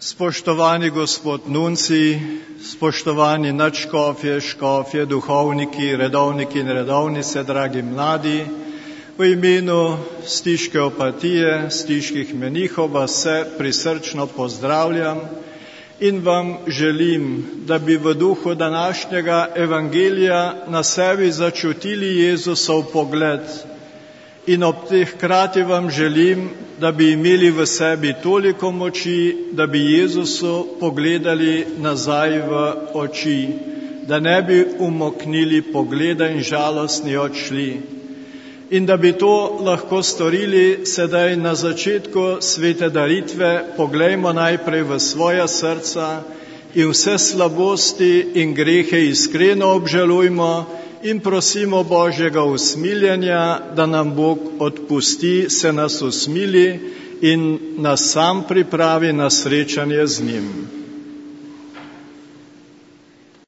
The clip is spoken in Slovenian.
Spoštovani gospod Nunci, spoštovani nadškofje, škofje, duhovniki, redovniki in redovnice, dragi mladi, v imenu stiške opatije, stiških menihov vas vse prisrčno pozdravljam in vam želim, da bi v duhu današnjega evangelija na sebi začutili Jezusov pogled in ob teh hkrati vam želim, da bi imeli v sebi toliko moči, da bi Jezusu pogledali nazaj v oči, da ne bi umaknili pogleda in žalostni odšli. In da bi to lahko storili sedaj na začetku svete daritve, poglejmo najprej v svoja srca in vse slabosti in grehe iskreno obžalujmo in prosimo Božjega usmiljenja, da nam Bog odpusti, se nas usmili in nas sam pripravi na srečanje z njim.